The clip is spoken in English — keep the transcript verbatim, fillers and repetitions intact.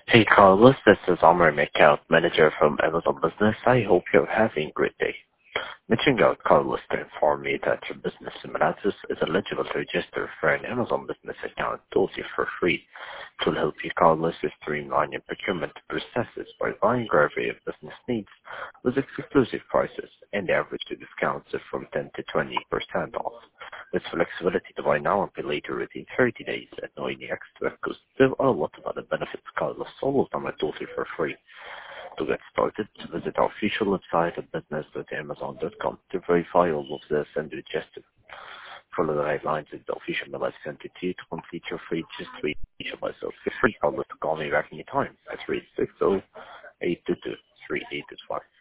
Hey Carlos, this is Omar, account manager from Amazon Business. I hope you're having a great day. Reaching out Carlos to inform me that your business Simulatus is eligible to register for an Amazon Business account totally for free. It will help you, Carlos, to streamline your procurement processes by buying a array of business needs with exclusive prices and average discounts of from ten to twenty percent off. With flexibility to buy now and pay later within thirty days at no any extra cost. There are a lot of other benefits, Carlos. All of them are totally for free. To get started, visit our official website at business dot amazon dot com to verify all of this and register. Follow the guidelines in the official mail I sent it to you to complete your free registration by yourself. Feel free, Carlos, to call me back anytime at three six zero, eight two two, three eight two five.